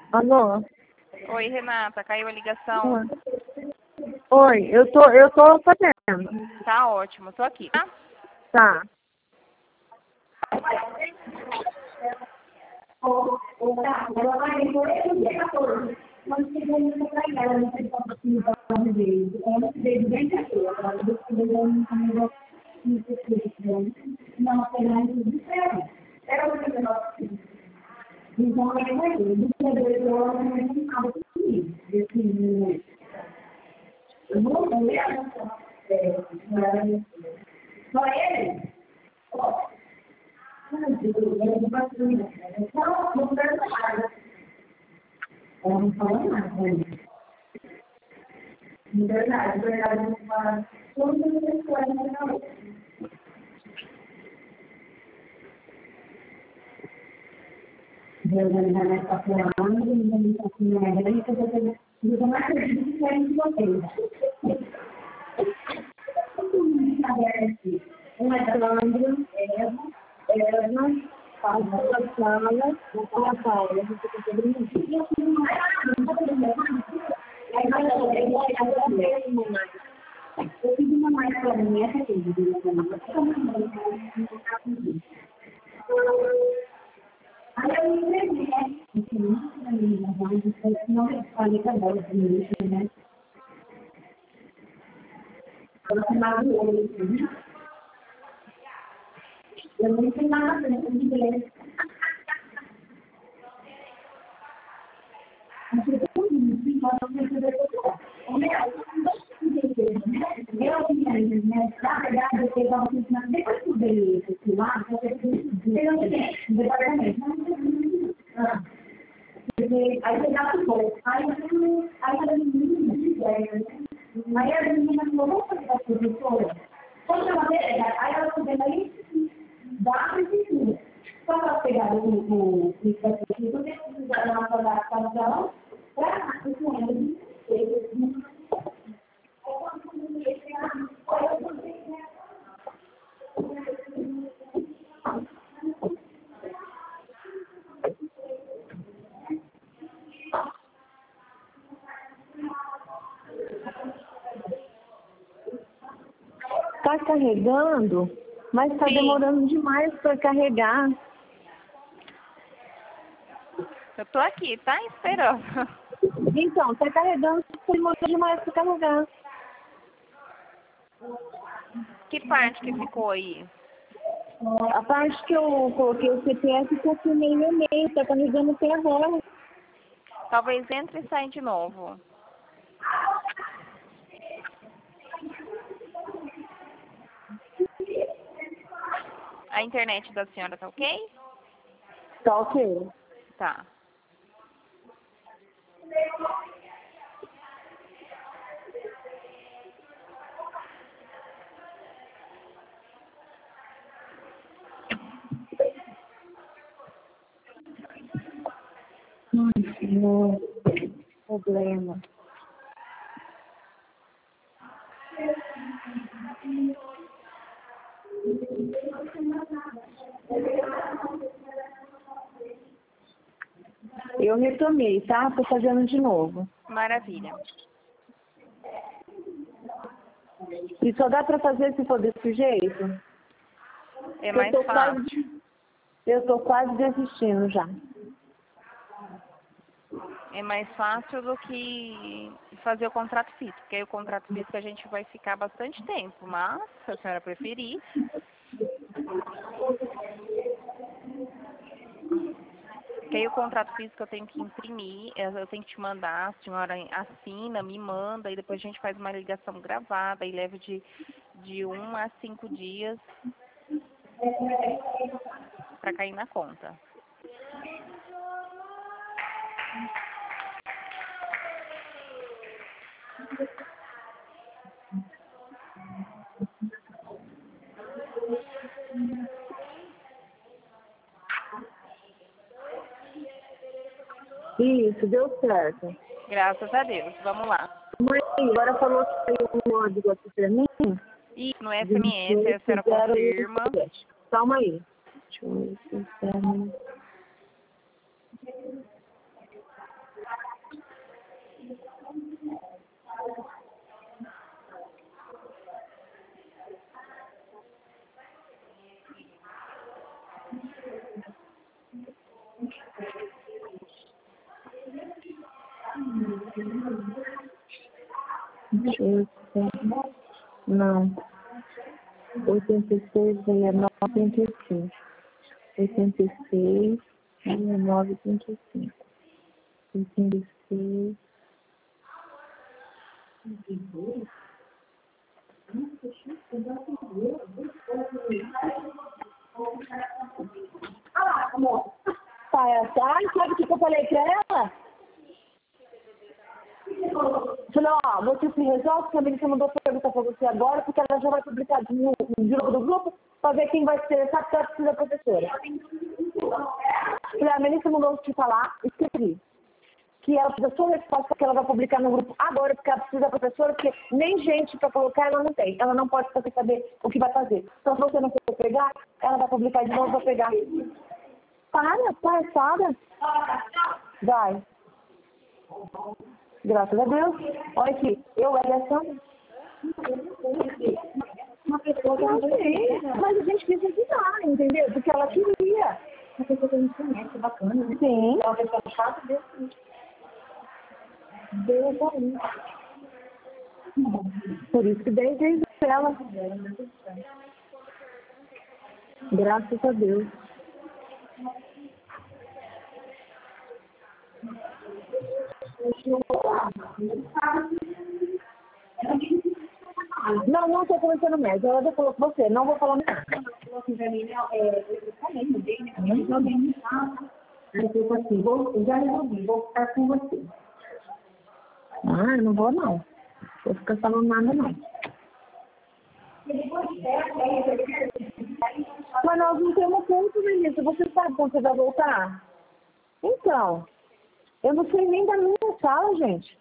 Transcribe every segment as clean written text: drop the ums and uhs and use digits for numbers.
Alô? Oi, Renata, caiu a ligação. Oi, eu tô fazendo. Tá ótimo, tô aqui, tá? Tá. Tá carregando, mas tá demorando demais para carregar. Eu tô aqui, tá? Esperando. Então, tá carregando, tá demorando demais para carregar. Que parte que ficou aí? A parte que eu coloquei o CPF tá aqui no e-mail, tá carregando até agora. Talvez entre e saia de novo. A internet da senhora tá ok? Tá ok. Tá. Não, problema. Eu retomei, tá? Tô fazendo de novo. Maravilha. E só dá pra fazer se for desse jeito? É mais fácil. Eu tô quase desistindo já. É mais fácil do que fazer o contrato físico, porque aí o contrato físico a gente vai ficar bastante tempo, mas se a senhora preferir, porque aí o contrato físico eu tenho que imprimir, eu tenho que te mandar, a senhora assina, me manda, e depois a gente faz uma ligação gravada e leva de 1 a 5 dias para cair na conta. Isso, deu certo. Graças a Deus. Vamos lá. Mãe, agora falou que saiu um código aqui pra mim. E no SMS, a senhora confirma. Calma aí. Deixa eu ver se Não. 86, 69, 85. 86, 69, 85. 86. Tá, sabe o que eu falei pra ela? Falei, ó, você se resolve, porque a Melissa mandou perguntar pra você agora, porque ela já vai publicar no jogo do grupo pra ver quem vai ser, sabe que ela precisa da professora. Falei, a Melissa mandou te falar, escrevi, que ela precisa da sua resposta, que ela vai publicar no grupo agora, porque ela precisa da professora, porque nem gente pra colocar ela não tem. Ela não pode fazer saber o que vai fazer. Então, se você não for pegar, ela vai publicar de novo pra pegar. Para, palhaçada. Vai. Graças a Deus. Olha aqui, eu era essa. Uma pessoa que eu sei, mas a gente quis ajudar, entendeu? Porque ela queria. Uma pessoa que a gente conhece, bacana, né? Sim. Ela vai ficar chata, Deus aí. Por isso que desde ela. Graças a Deus. Não estou conversando mais. Ela já falou com você. Não vou falar mais. Ela falou assim pra mim, eu também mudei, né? Eu resolvi. Ela falou assim, eu já resolvi, vou ficar com você. Eu não vou não. Vou ficar falando nada não. Mas nós não temos ponto, Melissa. Você sabe quando você vai voltar? Então, eu não sei nem da minha sala, gente.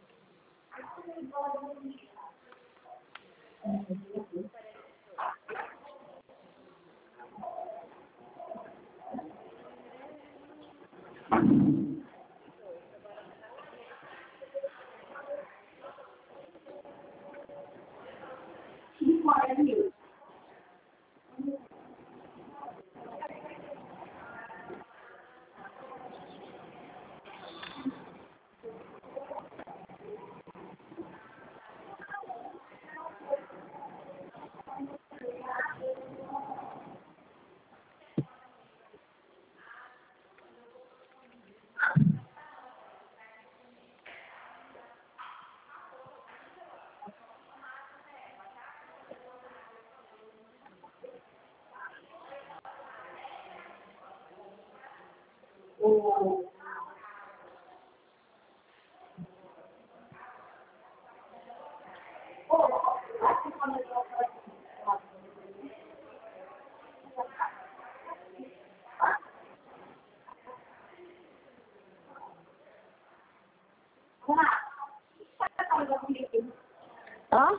Hã?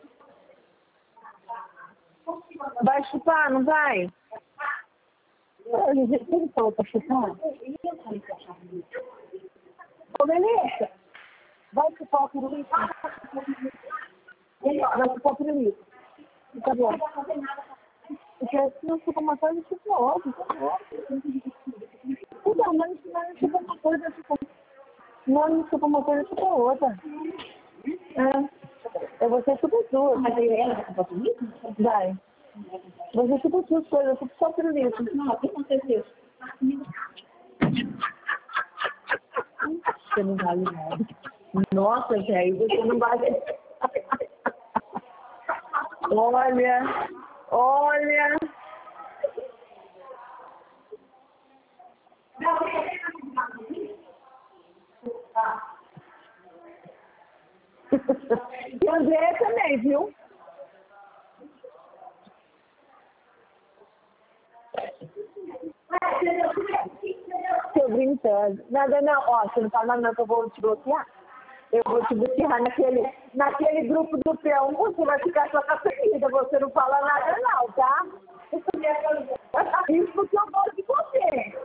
Vai chupar, não vai? Ele falou pra chupar? Ô, Melissa, vai chupar o pirulito? Vai chupar o pirulito. Tá bom. Porque se não chupa uma coisa, chupa outra. Então, mas não chupa uma coisa, não chupa uma coisa, chupa outra. Eu vou ser super sua. Mas aí ela vai chupar pirulito? Vai. Você chupa suas coisas, eu chupo só pirulito. Não, o que aconteceu? Você não vale nada. Nossa, velho, você não vale. Olha. E a André também, viu? Tô brincando. Nada não. Ó, você não fala não que eu vou te bloquear. Eu vou te bloquear naquele grupo do peão. Você vai ficar só com a ferida. Você não fala nada não, tá? Isso porque eu gosto de você.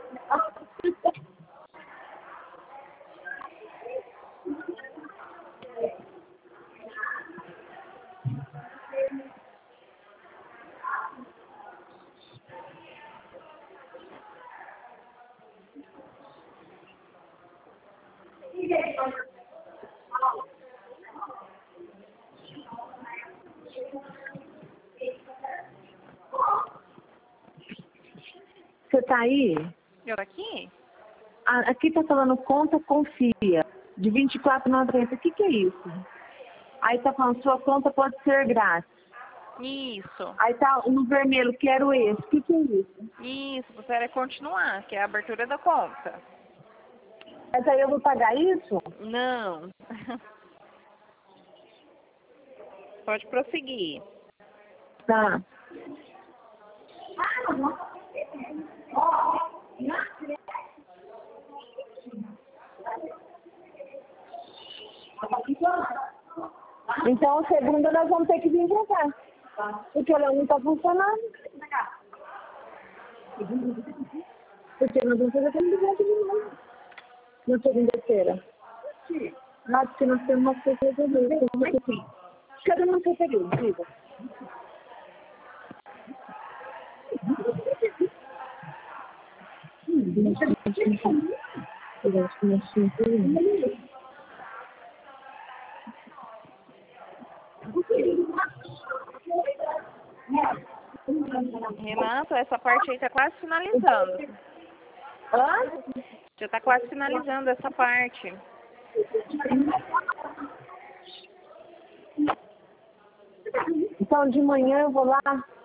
Você tá aí? Eu aqui? Aqui tá falando conta confia, de 24,90. O que é isso? Aí tá falando, sua conta pode ser grátis. Isso. Aí tá no vermelho, quero esse. O que é isso? Isso, você vai continuar, que é a abertura da conta. Mas aí eu vou pagar isso? Não. Pode prosseguir. Tá. Então, segunda nós vamos ter que vir pra cá. Porque ela não tá funcionando. Porque nós vamos fazer como de novo. Na segunda-feira. Acho que nós temos uma coisa a resolver. Cadê o nosso período, diga? Renato, essa parte aí tá quase finalizando. Hã? Já tá quase finalizando essa parte. Então, de manhã eu vou lá.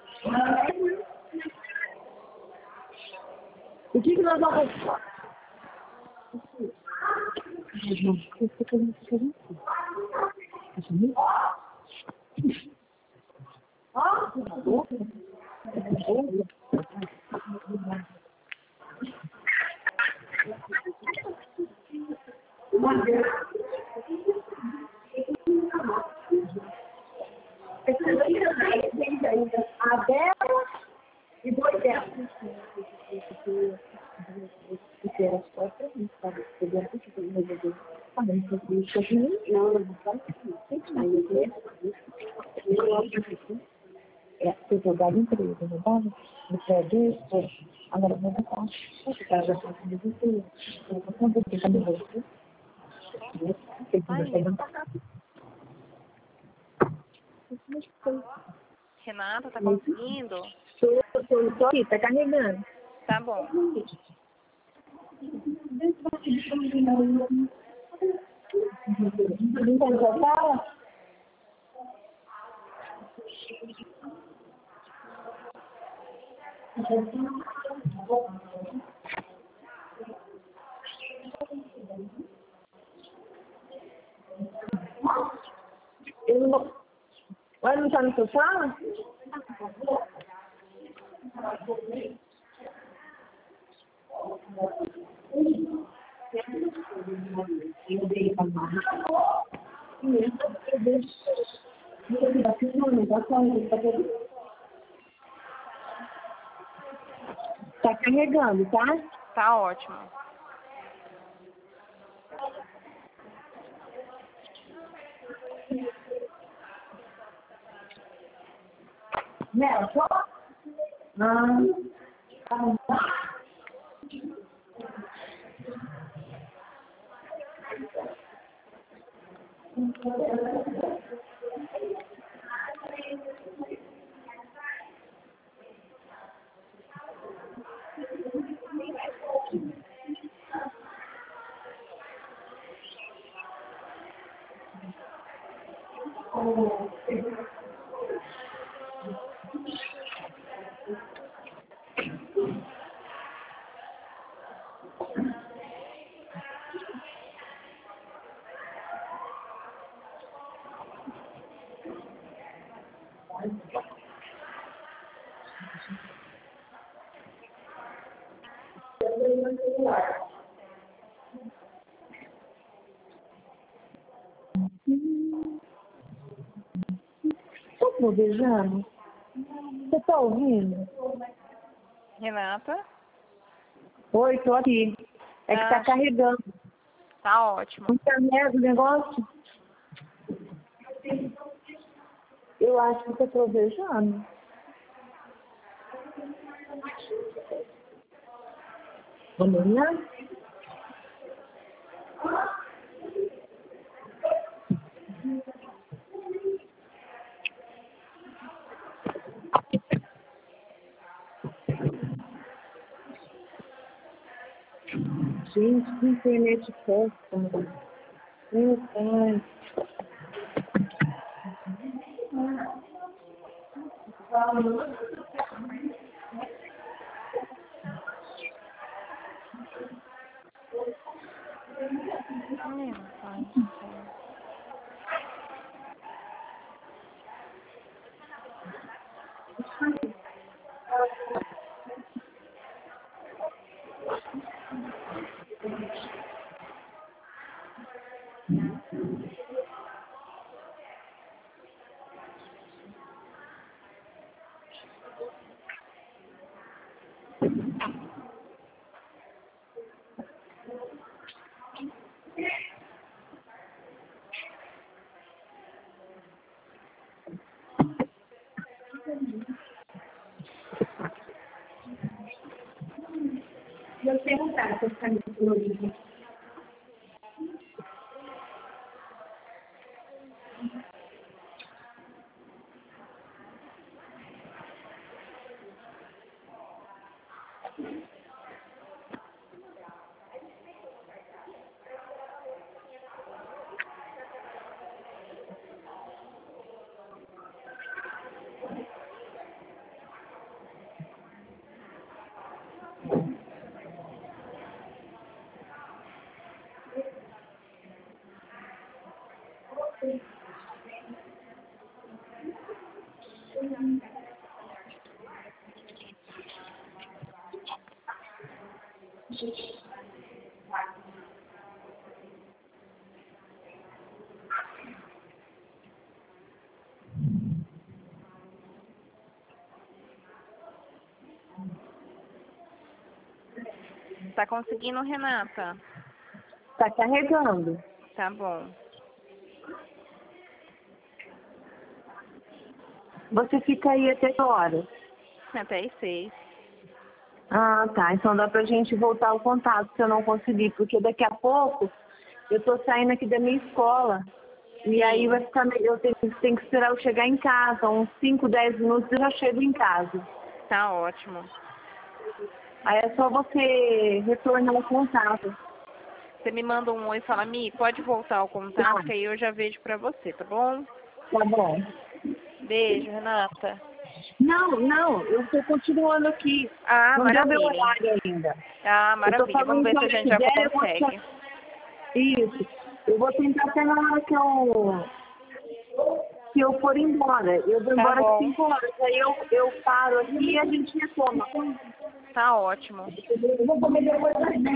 O que nós vamos fazer? A dela e dois dela. Porque era só pra mim, sabe? Pegar o que eu resolvi. Ah, mas eu fiz isso aqui. Não, não sabe. Ter jogado empresa, não dava? No prédio, agora eu vou botar. Esse cara já está com desemprego. Eu vou fazer o que tá me dando. Tem que me levantar. Renata, tá conseguindo? Estou aqui, tá carregando. Tá bom. Então, já fala? Eu não vou... Olha, não tá no sofá? Tá carregando, tá? Tá ótimo. Mel, só? Tô bobejando? Você tá ouvindo? Renata? Oi, tô aqui. É que tá carregando. Tá ótimo. Não carrega o negócio? Eu acho que tô trovejando. Vamos lá? Gente, que internet posta. Meu pai. Meu pai do céu. Eu perguntar se eu ficar me Tá conseguindo, Renata? Tá carregando. Tá bom. Você fica aí até que horas? Até às 6. Ah, tá. Então dá pra gente voltar ao contato se eu não conseguir, porque daqui a pouco eu tô saindo aqui da minha escola. E aí vai ficar eu tenho que esperar eu chegar em casa, uns 5, 10 minutos eu já chego em casa. Tá ótimo. Aí é só você retornar o contato. Você me manda um oi e fala, Mi, pode voltar ao contato, Tá, que aí eu já vejo pra você, tá bom? tá bom. Beijo, Renata. Não, eu tô continuando aqui. Ah, Não deu meu maravilha. horário ainda. Ah, Eu tô maravilha. Vamos falando ver que se a eu gente já quiser, eu vou consegue. Isso. Eu vou tentar até na hora que eu for embora. Eu vou Tá embora às bom. 5 horas. Aí eu paro aqui e a gente retoma. Tá ótimo. Eu vou comer depois também.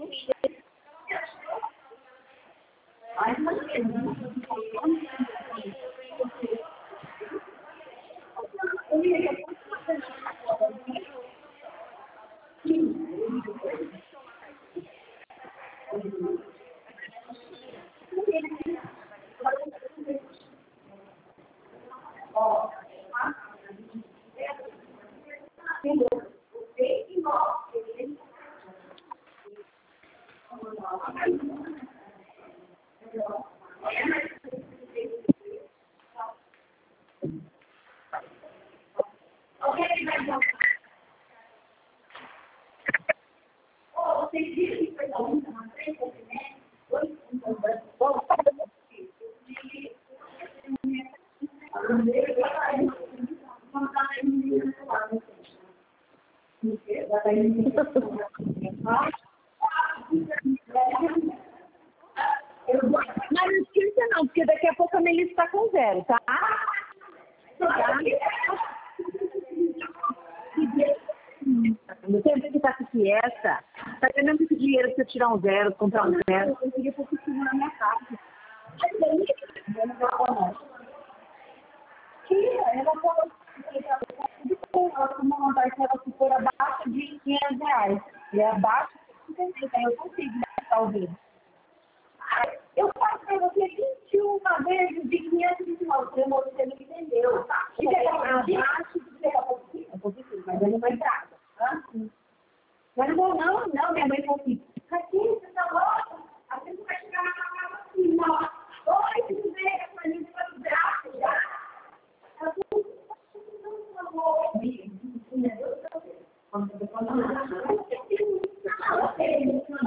Mas não esqueça não, porque daqui a pouco a Melissa está com 0, tá? No tempo que tá com fiesta, tá ganhando muito dinheiro pra você tirar um 0, comprar um 0. Eu queria pouco na minha casa. Ela falou que uma vontade se ela for abaixo de R$ 500. E abaixo de 50, eu consigo, né, talvez. Eu faço para você 21 vezes de 529, você não entendeu. E abaixo de é positivo, mas eu não vou entrar. Mas não, minha mãe falou assim, aqui, você tá louco? A gente vai chegar na casa assim, ó. Oi, tudo bem? A família vai no braço já. Ela falou, não, amor. Quando você fala,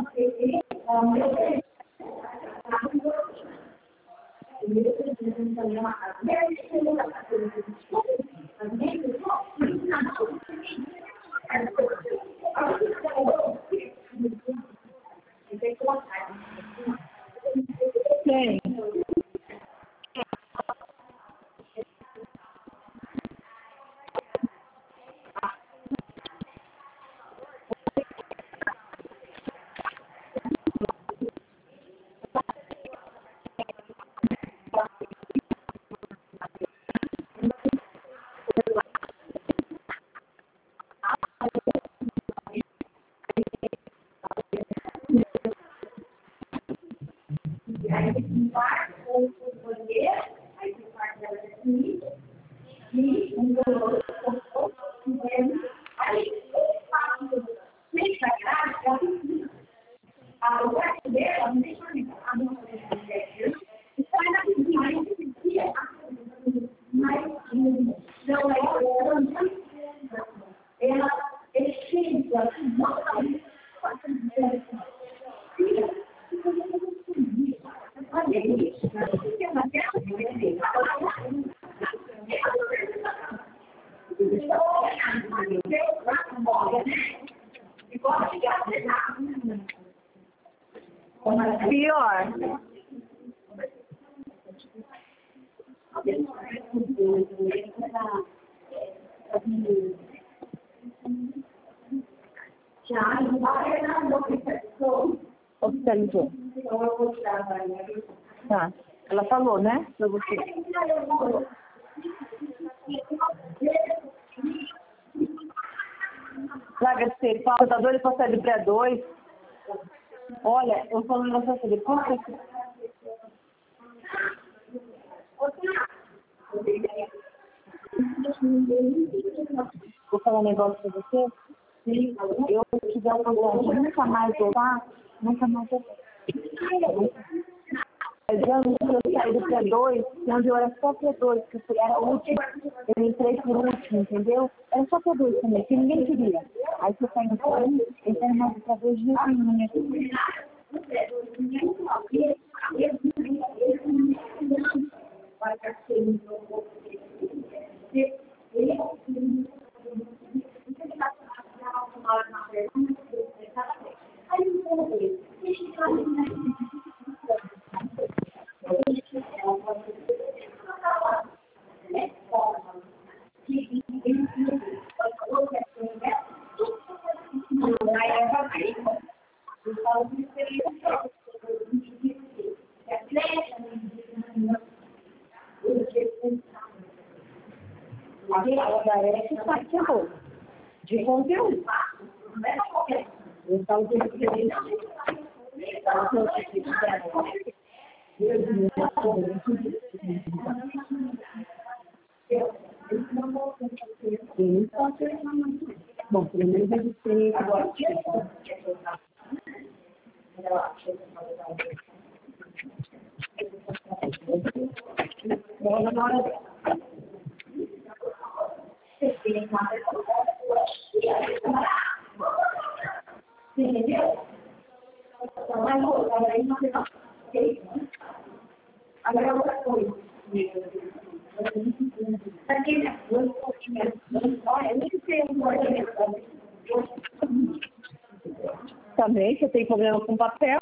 Tem. Pior. Oficializou. Tá. Ela falou, né? Pra você. Larga de ser pau, tá doido pra sair do pré-2. Olha, eu falando pra você, depois que... Vou falar um negócio pra você. Se eu tiver o problema de nunca mais voltar, nunca mais voltar. Mas anos que eu saí do pré-2, onde eu era só pré-2, que eu era o último, eu entrei por último, entendeu? Era só pré-2 também, que ninguém queria. Aí você sai no plano, entra mais de pré-2 de nenhum. De conteúdo. Eu falo de bom, pelo menos a gente tem agora. Também, você tem problema com papel?